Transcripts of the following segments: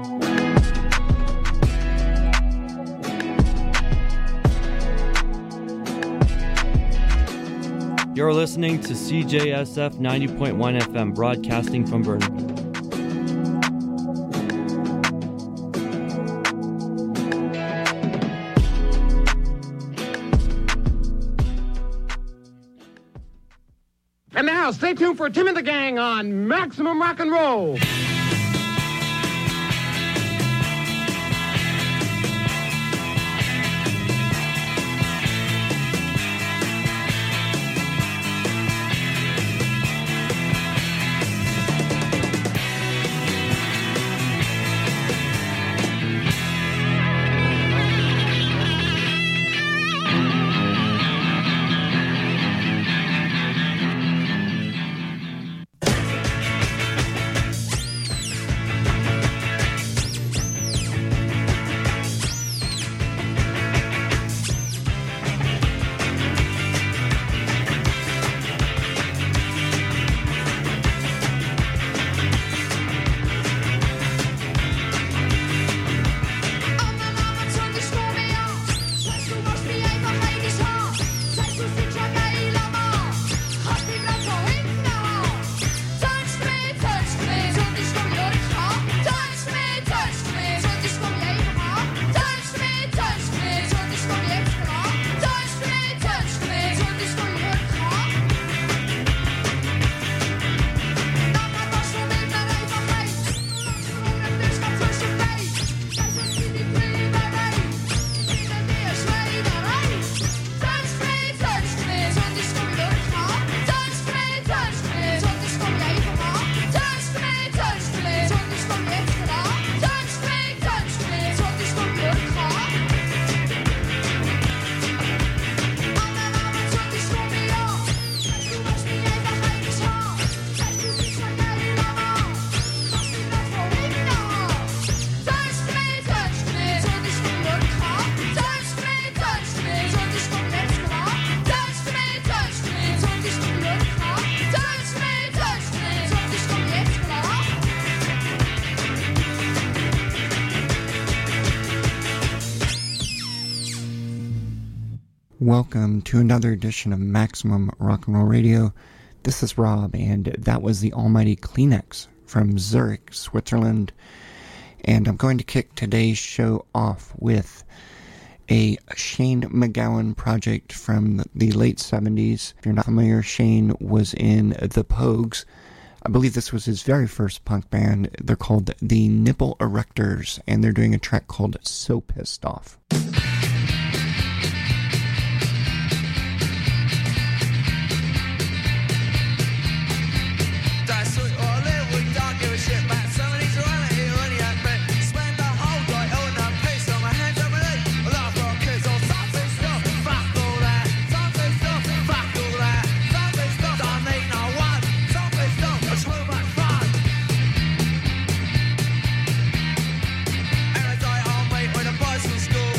You're listening to CJSF 90.1 FM, broadcasting from Burnaby. And now, stay tuned for Tim and the Gang on Maximum Rock and Roll. Welcome to another edition of Maximum Rock and Roll Radio. This is Rob, and that was the almighty Kleenex from Zurich, Switzerland. And I'm going to kick today's show off with a Shane MacGowan project from the late 70s. If you're not familiar, Shane was in the Pogues. I believe this was his very first punk band. They're called the Nipple Erectors, and they're doing a track called So Pissed Off. School.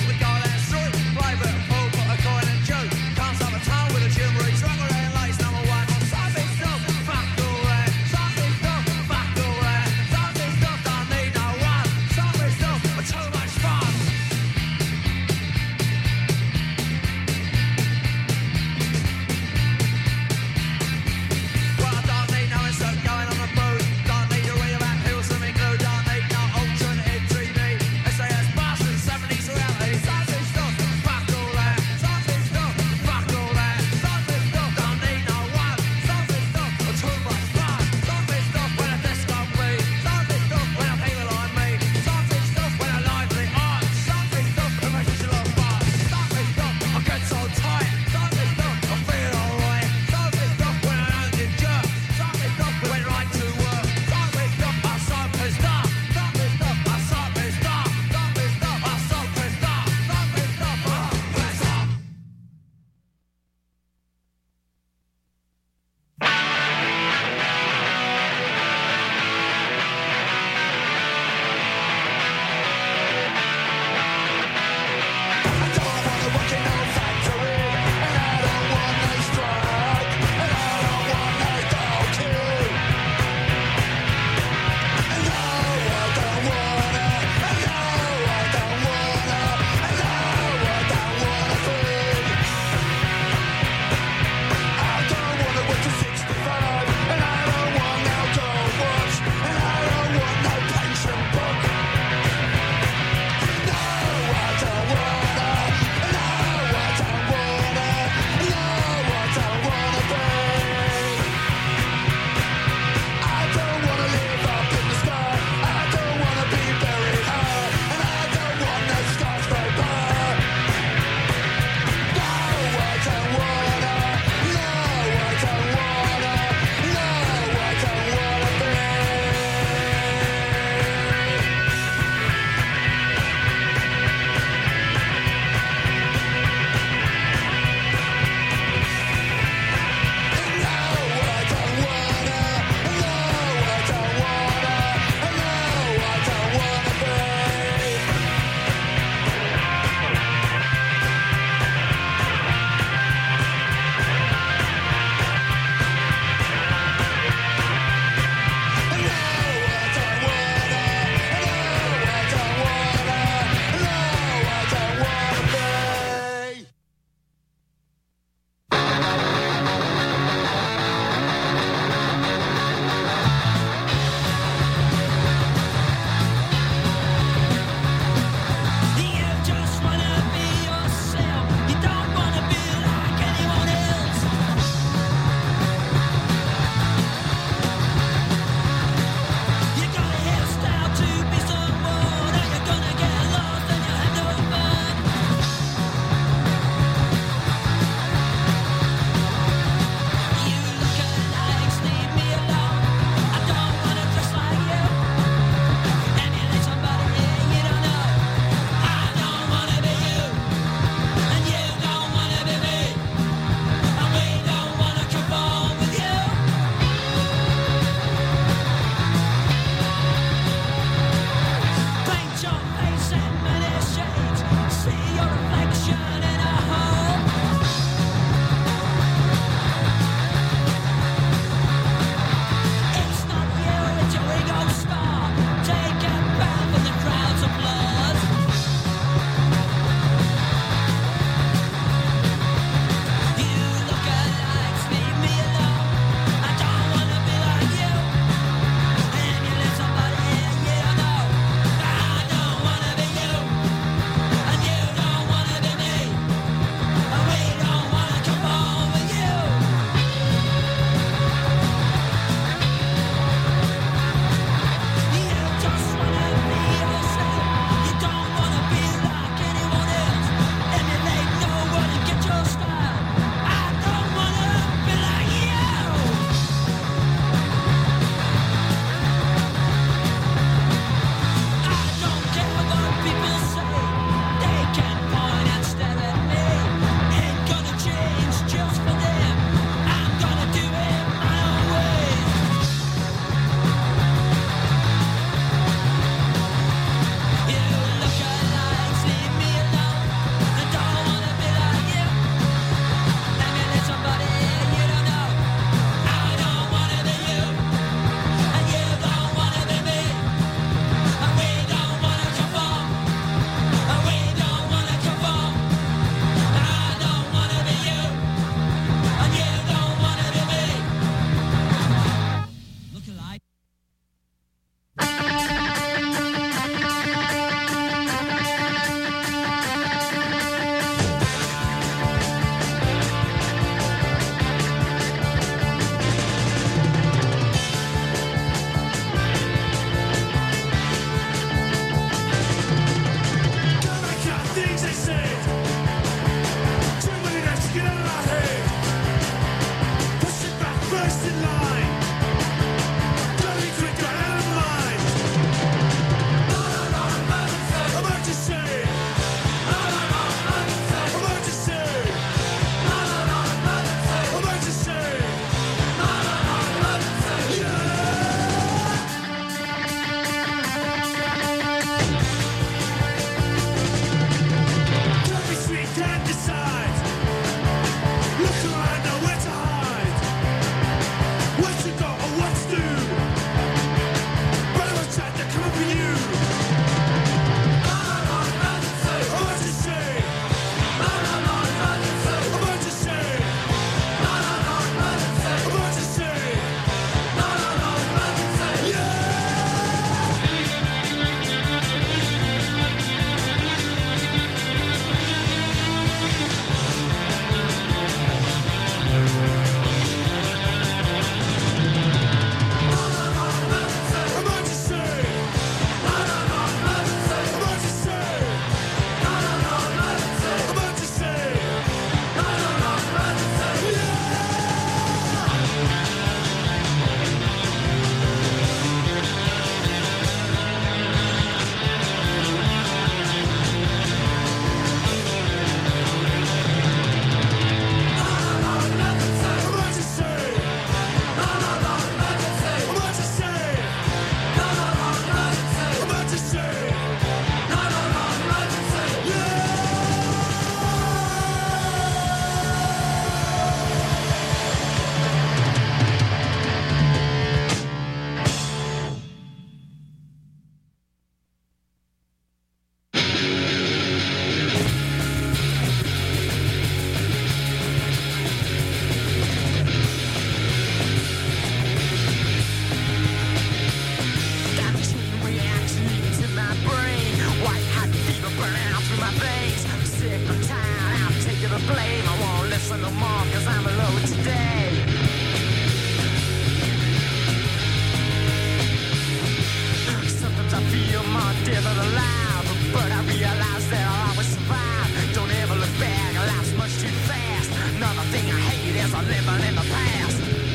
but I realize that I'll always survive. Don't ever look back, life's much too fast. Another thing I hate is I'm living in the past.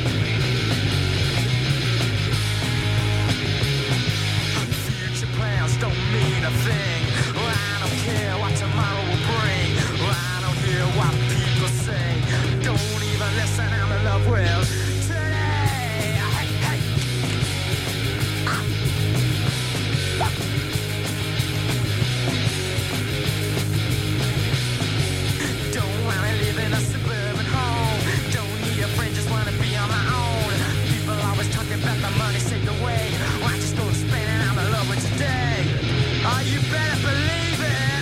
Future plans don't mean a thing. I don't care what tomorrow will bring. I don't hear what people say. Don't even listen, I'm in love with today. Hey, hey. Don't wanna live in a suburban home. Don't need a friend, just wanna be on my own. People always talking about the money saved away. Well, I just go to spend it, I'm in love with today. Oh, you better believe it.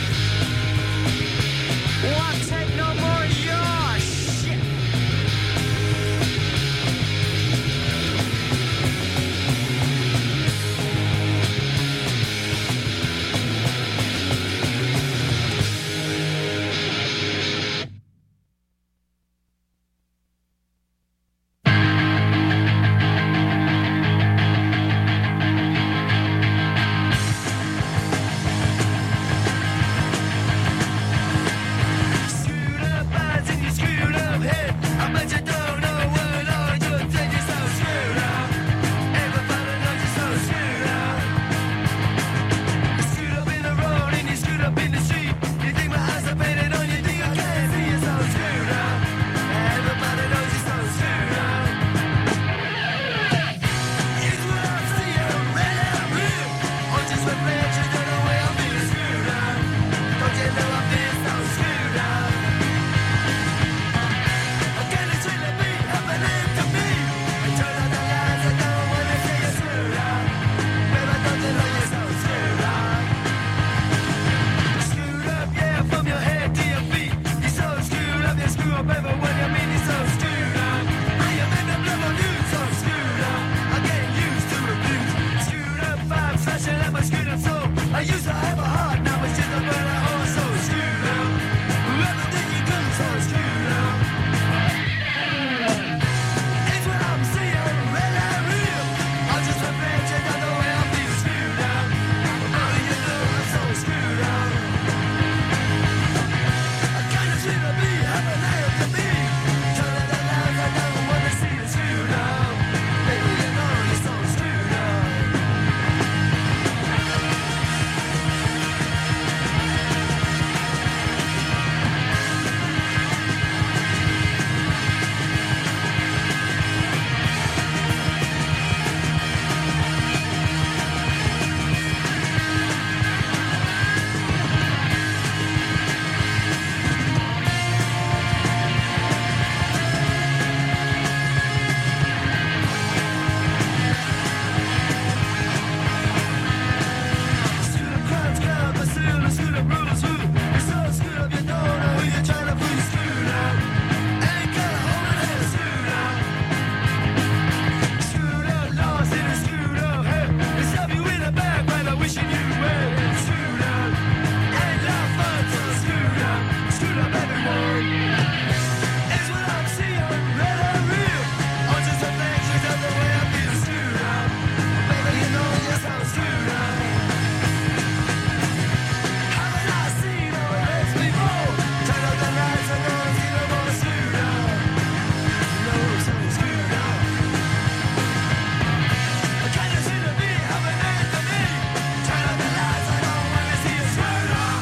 Won't take no more of your shit. Screwed up eyes and you screwed up head. I bet you don't know what all you're doing. You're so screwed up. Everybody knows you're so screwed up. You're screwed up in the road and you're screwed up in the street. You think my eyes are painted on, you think I can't see. You're so screwed up. Everybody knows you're so screwed up. It's what I see, I'm red and blue. Or just reflection of the way I'm feeling screwed up. Don't you know I feel so screwed up? Again, it's really me, happening to me. I turn out the lights, I don't wanna see you screwed up. Baby, don't you know you're so screwed up? Screwed up, yeah, from your head to your feet. You're so screwed up, you screw up everywhere you mean. You're so screwed up. I am in the blood on you, so screwed up. I'm getting used to abuse. Screwed up vibes, flashing at my screwed up soul. I used to have a heart, now it's just a burn out. Oh, so screwed up. Everything you do, so screwed up. It's what I'm seeing, red and real. I just reflection of the way I feel screwed up. Oh, you know I'm so screwed up. I kinda seem to be happening to me. Turn out the lights, I don't wanna see you screwed up. Baby, you know you're so screwed up. Screwed up crimes, club, but still the screwed up rules. Who? You're so screwed up, you don't know who you're trying to fool. You're screwed up. Ain't got a hold of it, screwed up. Screwed up, lost in a screwed up head. It's up you in the back, right? I'm wishing you well. Screwed up. Ain't lot fun, so screwed up. Screwed up everyone. It's what I'm seeing, red and real. Or just a reflection of the way I feel screwed up. Baby, you know you're so screwed up. Haven't I seen all this before? Turn out the lights, I know I'm feeling more screwed up. No, so screwed up. I kinda seem to be happening to me. Turn out the lights, I don't wanna see you screwed up.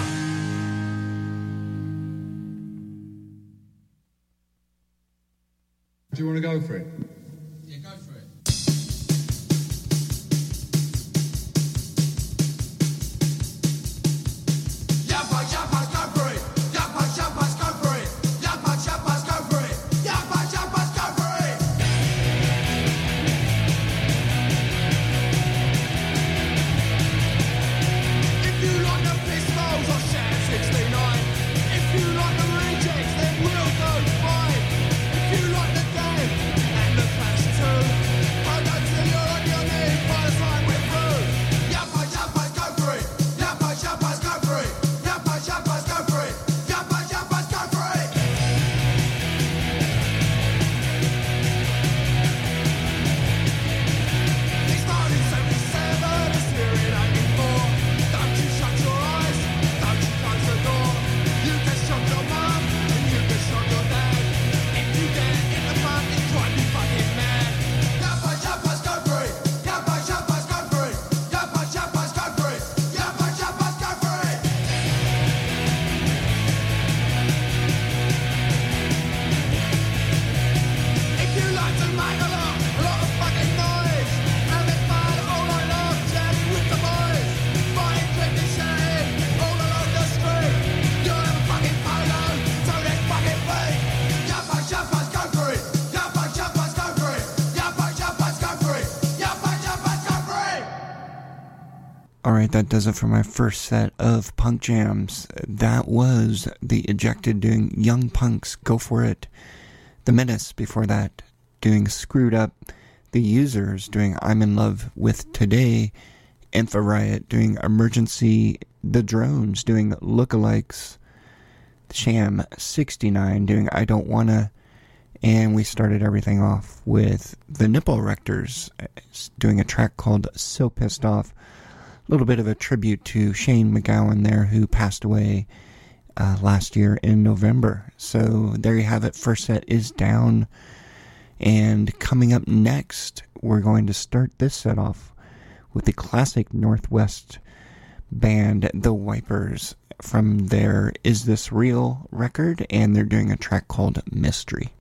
Do you want to go for it? Yeah, go for it. Yappa, yappas, go for it. Yappa, yappas, go for it. Yappa, yappas, go for it. Yappa, yappas, go for it. If you like the pistols or Sham 69, if you like the rejects, then we'll go fine. If you like the game and the Alright, that does it for my first set of punk jams. That was The Ejected doing Young Punks, Go For It. The Menace before that doing Screwed Up. The Users doing I'm in Love with Today. Infra-Riot doing Emergency. The Drones doing Lookalikes. Sham 69 doing I Don't Wanna. And we started everything off with the Nipple Rectors doing a track called So Pissed Off. A little bit of a tribute to Shane MacGowan there, who passed away last year in November. So there you have it. First set is down. And coming up next, we're going to start this set off with the classic Northwest band, The Wipers, from their Is This Real record. And they're doing a track called Mystery.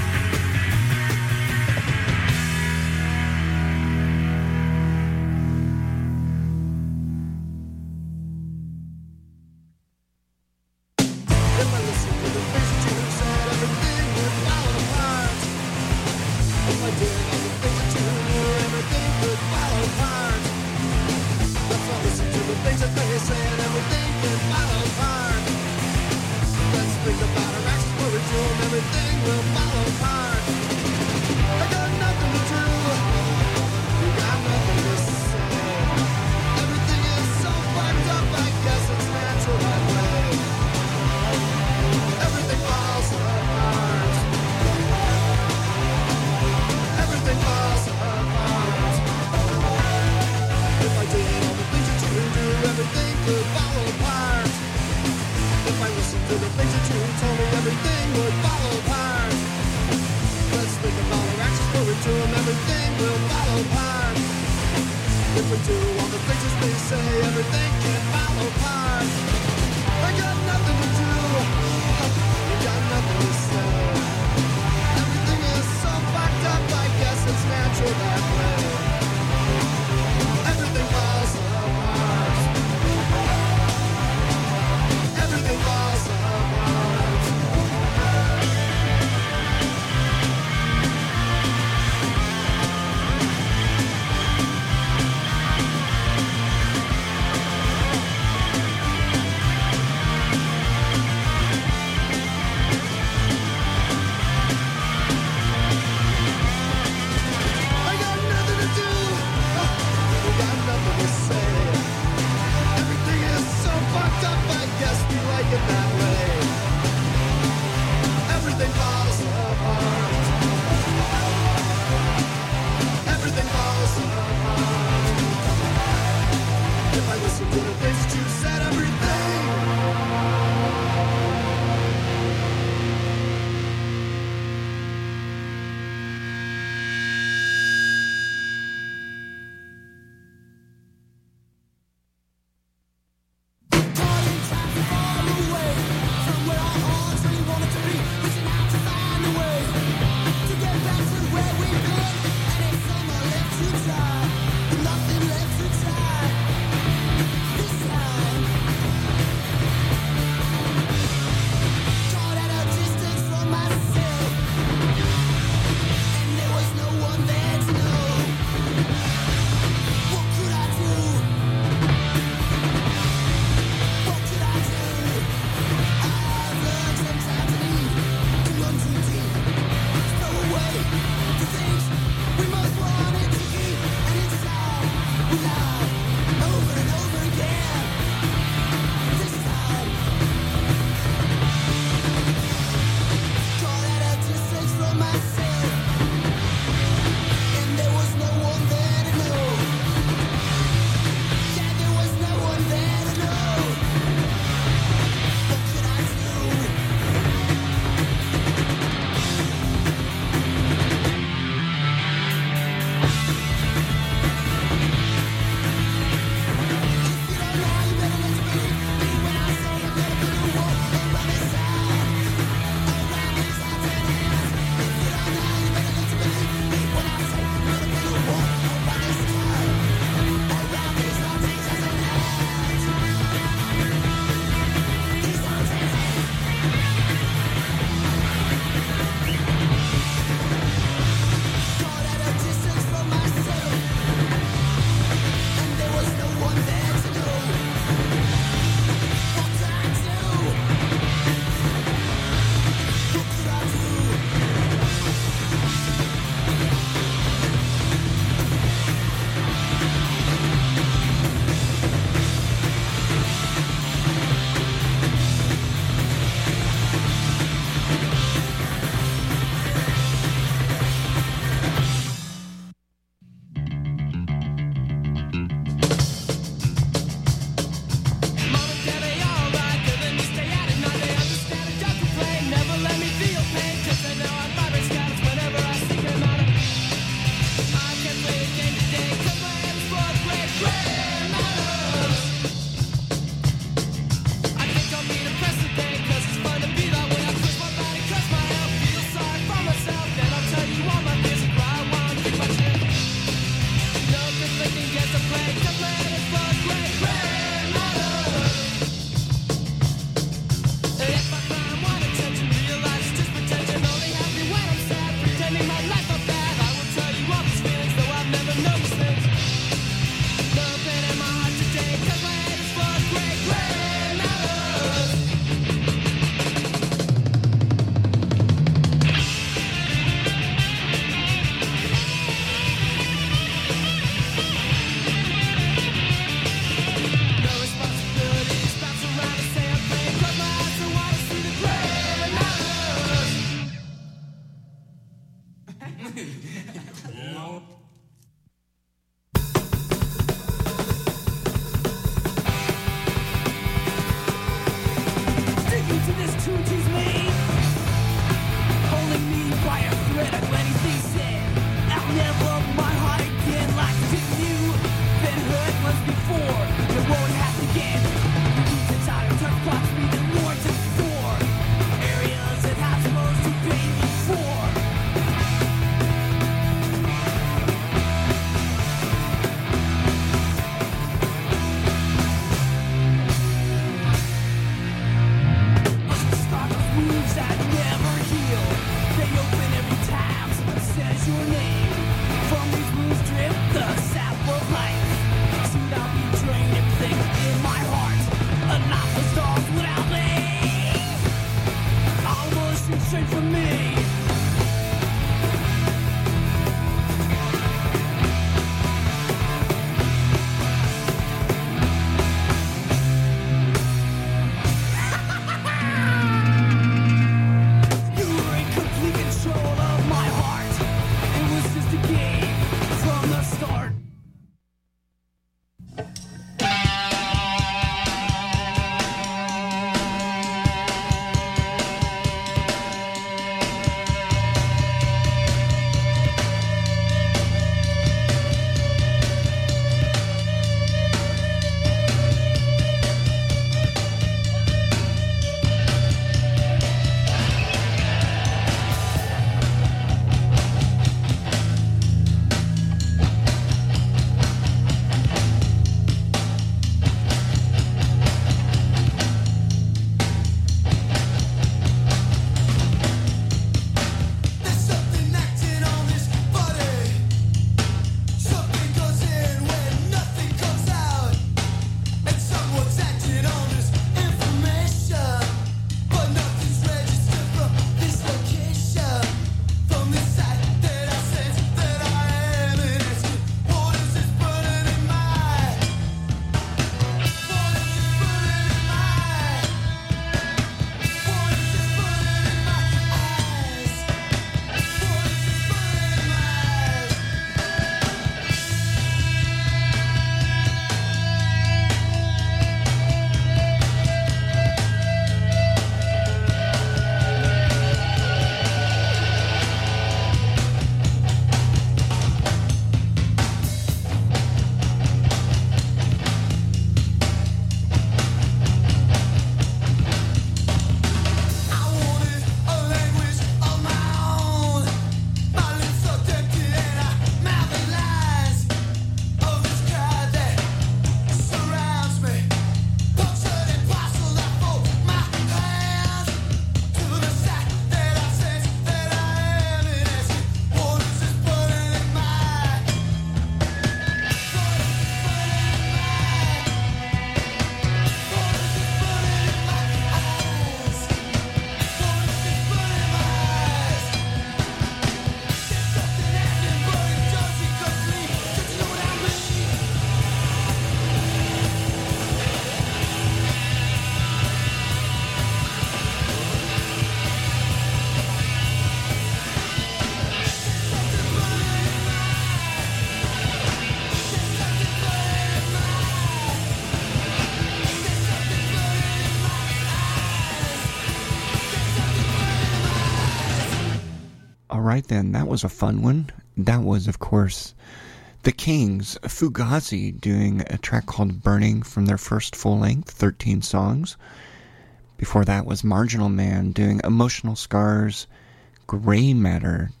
Alright then, that was a fun one. That was, of course, the Kings, Fugazi, doing a track called Burning from their first full-length, 13 songs. Before that was Marginal Man doing Emotional Scars, Grey Matter,